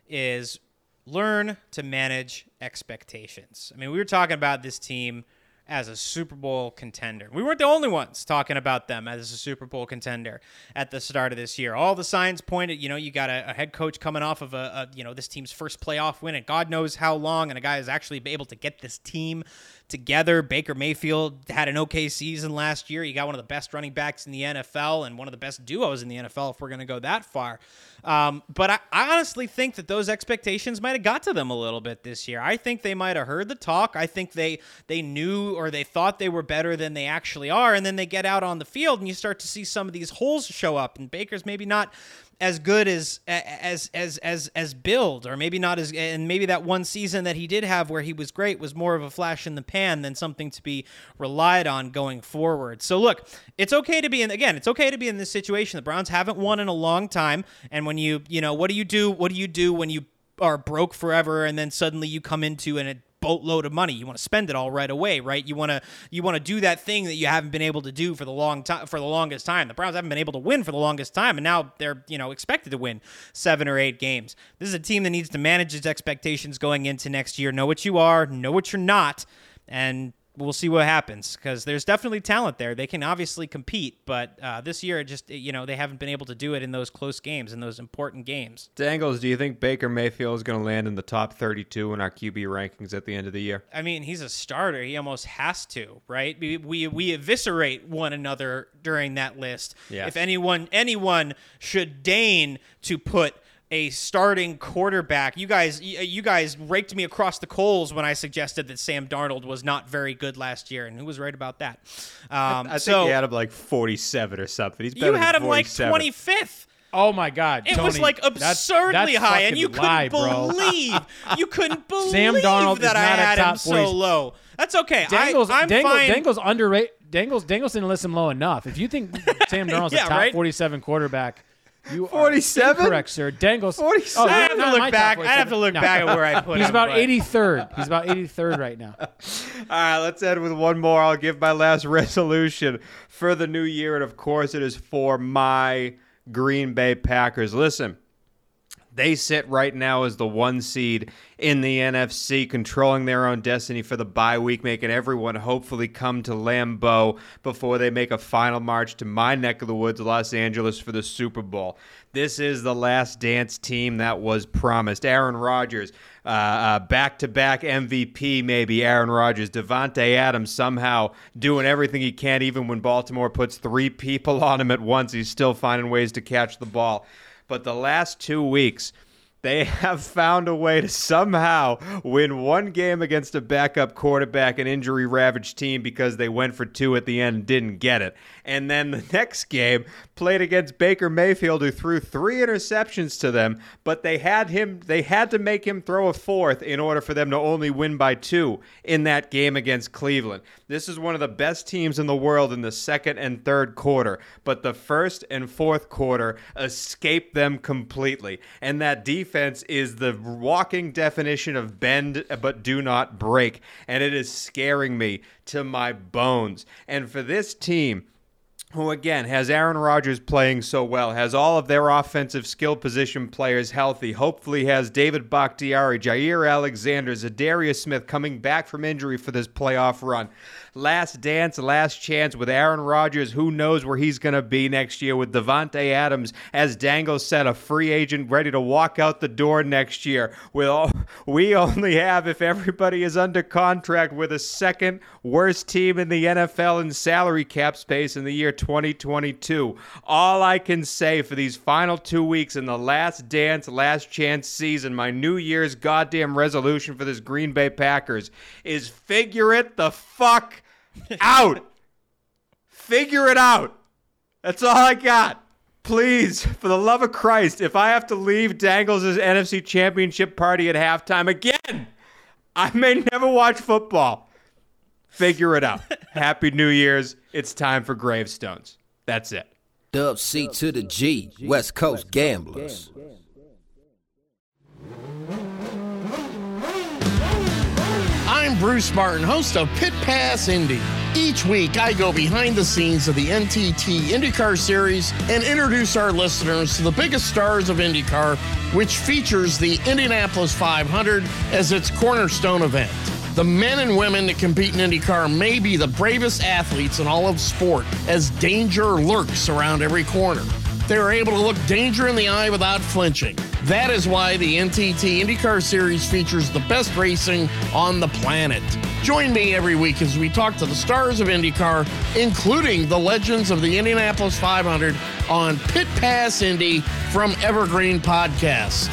is learn to manage expectations. I mean, we were talking about this team as a Super Bowl contender. We weren't the only ones talking about them as a Super Bowl contender at the start of this year. All the signs pointed, you know, you got a, a head coach coming off of a, a, you know, this team's first playoff win, and God knows how long, and a guy is actually able to get this team together. Baker Mayfield had an okay season last year. He got one of the best running backs in the N F L and one of the best duos in the N F L if we're going to go that far. Um, but I, I honestly think that those expectations might have got to them a little bit this year. I think they might have heard the talk. I think they they knew or they thought they were better than they actually are, and then they get out on the field and you start to see some of these holes show up, and Baker's maybe not as good as as as as as billed, or maybe not as, and maybe that one season that he did have where he was great was more of a flash in the pan than something to be relied on going forward. So look, it's okay to be in, again, it's okay to be in this situation. The Browns haven't won in a long time, and when you, you know, what do you do? What do you do when you are broke forever and then suddenly you come into an boatload of money? You want to spend it all right away, right? You want to you want to do that thing that you haven't been able to do for the long time for the longest time. The Browns haven't been able to win for the longest time, and now they're, you know, expected to win seven or eight games. This is a team that needs to manage its expectations going into next year. Know what you are, know what you're not, and we'll see what happens, because there's definitely talent there. They can obviously compete, but uh, this year, it just, you know, they haven't been able to do it in those close games, in those important games. Dangles, do you think Baker Mayfield is going to land in the top thirty-two in our Q B rankings at the end of the year? I mean, he's a starter. He almost has to, right? We we, we eviscerate one another during that list. Yes. If anyone anyone should deign to put a starting quarterback, you guys you guys raked me across the coals when I suggested that Sam Darnold was not very good last year, and who was right about that? Um, I, I so, think he had him like forty-seven or something. He's better you than had him like forty-seven. twenty-fifth. Oh my God, It Tony, was like absurdly that's, that's high, and you couldn't lie, bro. believe you couldn't believe Sam Darnold that is I not a had him top so forty. low. That's okay. Dangles, I, I'm Dangles, fine. Dangles underrate. Dangles, Dangles didn't list him low enough. If you think Sam Darnold's Yeah, a top right? forty-seven quarterback, you forty-seven? are incorrect, sir. Dangles. forty-seven? Oh, I have to not look my top back. I forty-seven. have to look No. back at where I put He's him. about but- eighty-third. He's about eighty-third right now. All right, let's end with one more. I'll give my last resolution for the new year, and of course it is for my Green Bay Packers. Listen, they sit right now as the one seed in the N F C, controlling their own destiny for the bye week, making everyone hopefully come to Lambeau before they make a final march to my neck of the woods, Los Angeles, for the Super Bowl. This is the last dance team that was promised. Aaron Rodgers, uh, uh, back-to-back M V P maybe, Aaron Rodgers. Devontae Adams somehow doing everything he can, even when Baltimore puts three people on him at once. He's still finding ways to catch the ball. But the last two weeks, They have found a way to somehow win one game against a backup quarterback, an injury-ravaged team, because they went for two at the end and didn't get it. And then the next game played against Baker Mayfield, who threw three interceptions to them, but they had him. They had to make him throw a fourth in order for them to only win by two in that game against Cleveland. This is one of the best teams in the world in the second and third quarter, but the first and fourth quarter escaped them completely. And that defense is the walking definition of bend but do not break, and it is scaring me to my bones. And for this team, who again has Aaron Rodgers playing so well, has all of their offensive skill position players healthy, hopefully has David Bakhtiari, Jair Alexander, Zadarius Smith coming back from injury for this playoff run. Last dance, last chance with Aaron Rodgers. Who knows where he's going to be next year with Devontae Adams, as Dangle said, a free agent ready to walk out the door next year. With all, we only have, if everybody is under contract, with a second worst team in the N F L in salary cap space in the year twenty twenty-two. All I can say for these final two weeks in the last dance, last chance season, my New Year's goddamn resolution for this Green Bay Packers is figure it the fuck out. Figure it out. That's all I got. Please, for the love of Christ, if I have to leave Dangles' N F C Championship party at halftime again, I may never watch football. Figure it out. Happy New Year's. It's time for gravestones. That's it. Dub C to the G, West Coast Gamblers. I'm Bruce Martin, host of Pit Pass Indy. Each week, I go behind the scenes of the N T T IndyCar Series and introduce our listeners to the biggest stars of IndyCar, which features the Indianapolis five hundred as its cornerstone event. The men and women that compete in IndyCar may be the bravest athletes in all of sport, as danger lurks around every corner. They are able to look danger in the eye without flinching. That is why the N T T IndyCar Series features the best racing on the planet. Join me every week as we talk to the stars of IndyCar, including the legends of the Indianapolis five hundred, on Pit Pass Indy from Evergreen Podcast.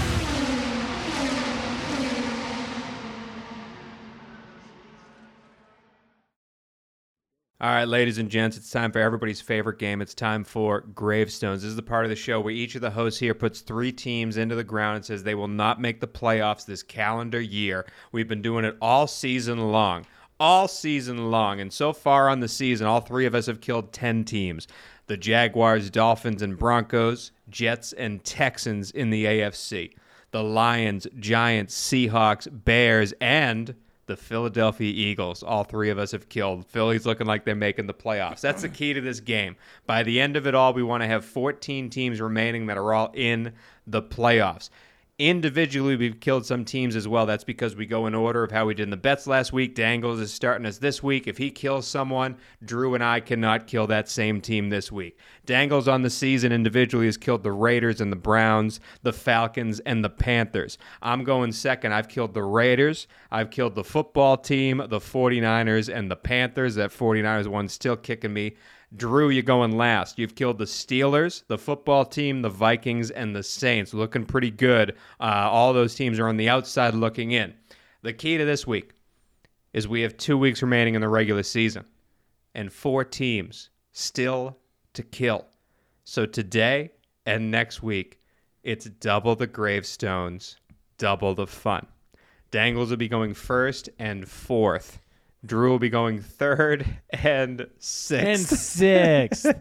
All right, ladies and gents, it's time for everybody's favorite game. It's time for Gravestones. This is the part of the show where each of the hosts here puts three teams into the ground and says they will not make the playoffs this calendar year. We've been doing it all season long. All season long. And so far on the season, all three of us have killed ten teams. The Jaguars, Dolphins, and Broncos, Jets, and Texans in the A F C. The Lions, Giants, Seahawks, Bears, and the Philadelphia Eagles. All three of us have killed. Philly's looking like they're making the playoffs. That's the key to this game. By the end of it all, we want to have fourteen teams remaining that are all in the playoffs. Individually, we've killed some teams as well. That's because we go in order of how we did in the bets last week. Dangles is starting us this week. If he kills someone, Drew and I cannot kill that same team this week. Dangles on the season individually has killed the Raiders and the Browns, the Falcons, and the Panthers. I'm going second. I've killed the Raiders. I've killed the football team, the forty-niners, and the Panthers. That forty-niners one's still kicking me. Drew, you're going last. You've killed the Steelers, the football team, the Vikings, and the Saints. Looking pretty good. Uh, all those teams are on the outside looking in. The key to this week is we have two weeks remaining in the regular season and four teams still to kill. So today and next week, it's double the gravestones, double the fun. Dangles will be going first and fourth. Drew will be going third and sixth. And sixth.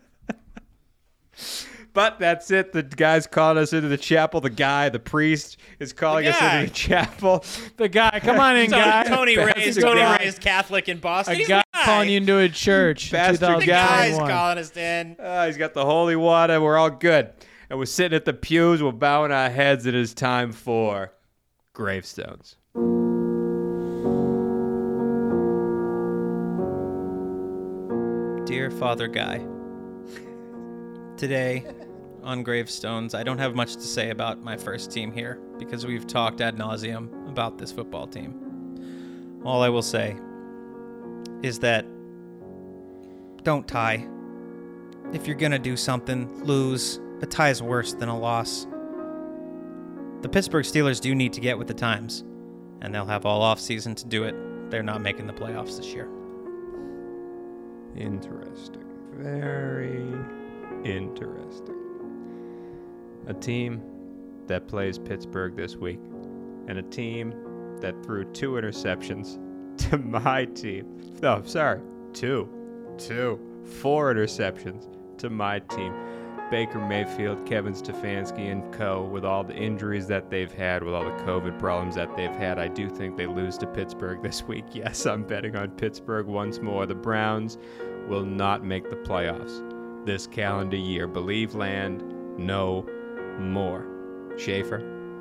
But that's it. The guy's calling us into the chapel. The guy, the priest, is calling us into the chapel. The guy, come on in, guy. Tony raised, Tony raised Catholic in Boston. A He's guy, the guy calling you into a church. Pastor The guy's calling us in. Uh, he's got the holy water. We're all good. And we're sitting at the pews. We're bowing our heads. It is time for gravestones. Dear Father Guy, today on Gravestones, I don't have much to say about my first team here because we've talked ad nauseum about this football team. All I will say is that don't tie. If you're going to do something, lose. A tie is worse than a loss. the Pittsburgh Steelers do need to get with the times, and they'll have all offseason to do it. They're not making the playoffs this year. Interesting. Very interesting. A team that plays Pittsburgh this week, and a team that threw two interceptions to my team. No, sorry, two. Two. Four interceptions to my team. Baker Mayfield, Kevin Stefanski, and co. With all the injuries that they've had, with all the COVID problems that they've had, I do think they lose to Pittsburgh this week. Yes, I'm betting on Pittsburgh once more. The Browns will not make the playoffs this calendar year. Believe land, no more. Schaefer?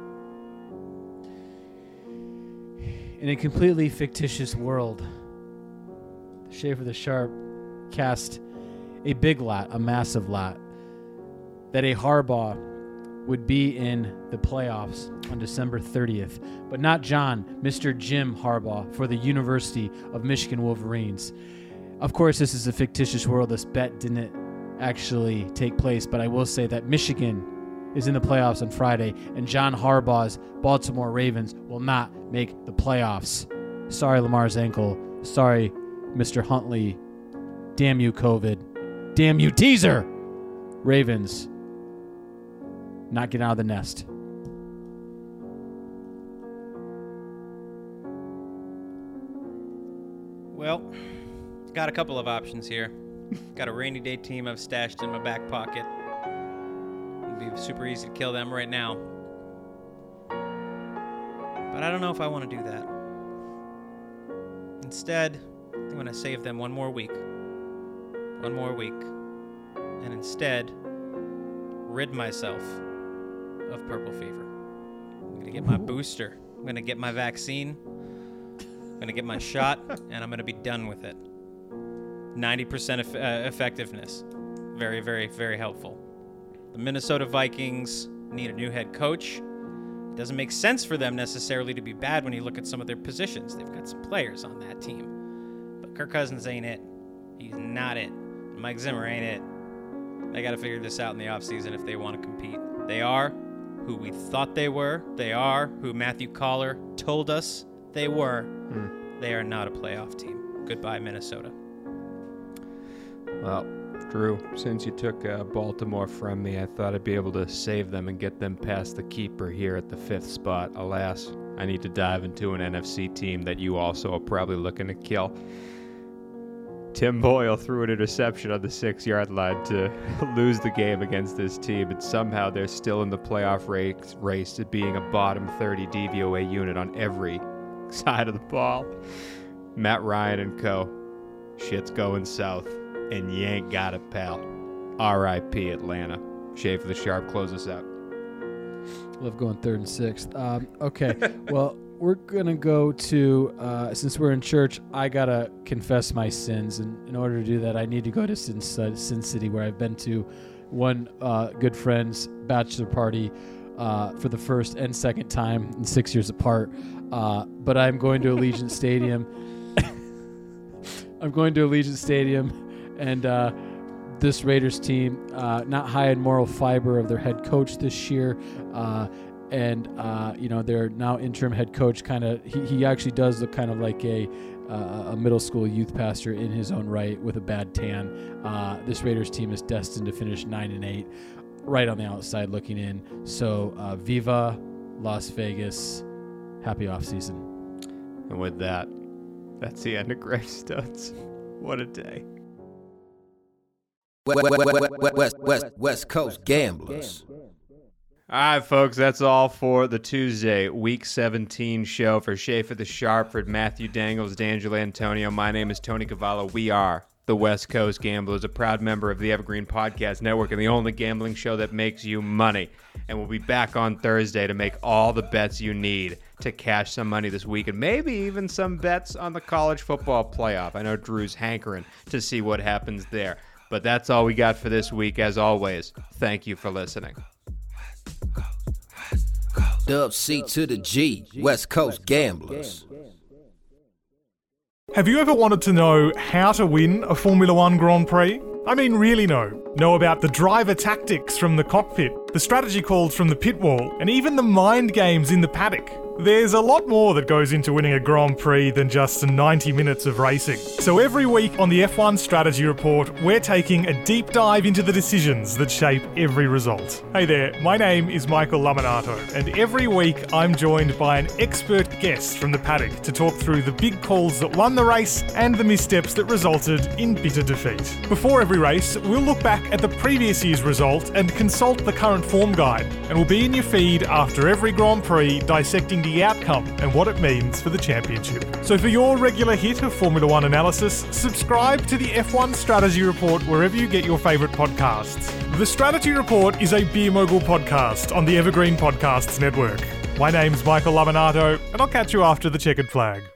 In a completely fictitious world, Schaefer the Sharp cast a big lot, a massive lot, that a Harbaugh would be in the playoffs on December thirtieth, but not John, Mister Jim Harbaugh for the University of Michigan Wolverines. Of course, this is a fictitious world. This bet didn't actually take place, but I will say that Michigan is in the playoffs on Friday, and John Harbaugh's Baltimore Ravens will not make the playoffs. Sorry, Lamar's ankle. Sorry, Mister Huntley. Damn you, COVID. Damn you, teaser. Ravens not getting out of the nest. Well, got a couple of options here. Got a rainy day team I've stashed in my back pocket. It'd be super easy to kill them right now. But I don't know if I want to do that. Instead, I'm going to save them one more week. One more week. And instead, rid myself of purple fever. I'm going to get my booster. I'm going to get my vaccine. I'm going to get my shot, and I'm going to be done with it. ninety percent eff- uh, effectiveness. Very, very, very helpful. The Minnesota Vikings need a new head coach. It doesn't make sense for them necessarily to be bad when you look at some of their positions. They've got some players on that team. But Kirk Cousins ain't it. He's not it. Mike Zimmer ain't it. They got to figure this out in the offseason if they want to compete. They are who we thought they were. They are who Matthew Collar told us they were. Mm. They are not a playoff team. Goodbye, Minnesota. Well, Drew, since you took uh, Baltimore from me, I thought I'd be able to save them and get them past the keeper here at the fifth spot. Alas, I need to dive into an N F C team that you also are probably looking to kill. Tim Boyle threw an interception on the six-yard line to lose the game against this team, and somehow they're still in the playoff race, race to being a bottom thirty D V O A unit on every side of the ball. Matt Ryan and co. Shit's going south, and you ain't got it, pal. R I P Atlanta. Schaefer the Sharp, close us out. Love going third and sixth. Um, okay, well, we're going to go to, uh, since we're in church, I got to confess my sins. And in order to do that, I need to go to Sin, Sin City, where I've been to one uh, good friend's bachelor party uh, for the first and second time in six years apart. Uh, but I'm going to Allegiant Stadium. I'm going to Allegiant Stadium, and uh, this Raiders team, uh, not high in moral fiber of their head coach this year. Uh, And, uh, you know, their now interim head coach kind of, he, he actually does look kind of like a uh, a middle school youth pastor in his own right with a bad tan. Uh, this Raiders team is destined to finish nine and eight, right on the outside looking in. So, uh, Viva Las Vegas. Happy offseason. And with that, that's the end of Gravestones. What a day. West, West, West, West, West Coast Gamblers. All right, folks, that's all for the Tuesday, Week seventeen show. For Schaefer the Sharp, for Matthew Dangles, D'Angelo Antonio, my name is Tony Cavallo. We are the West Coast Gamblers, a proud member of the Evergreen Podcast Network and the only gambling show that makes you money. And we'll be back on Thursday to make all the bets you need to cash some money this week, and maybe even some bets on the college football playoff. I know Drew's hankering to see what happens there. But that's all we got for this week. As always, thank you for listening. Dub C to the G, West Coast Gamblers. Have you ever wanted to know how to win a Formula One Grand Prix? I mean really know. Know about the driver tactics from the cockpit, the strategy calls from the pit wall, and even the mind games in the paddock. There's a lot more that goes into winning a Grand Prix than just ninety minutes of racing. So every week on the F one Strategy Report, we're taking a deep dive into the decisions that shape every result. Hey there, my name is Michael Laminato, and every week I'm joined by an expert guest from the paddock to talk through the big calls that won the race and the missteps that resulted in bitter defeat. Before every race, we'll look back at the previous year's result and consult the current form guide, and we'll be in your feed after every Grand Prix dissecting the outcome and what it means for the championship. So for your regular hit of Formula One analysis, subscribe to the F one Strategy Report wherever you get your favourite podcasts. The Strategy Report is a Beer Mogul podcast on the Evergreen Podcasts Network. My name's Michael Laminato, and I'll catch you after the checkered flag.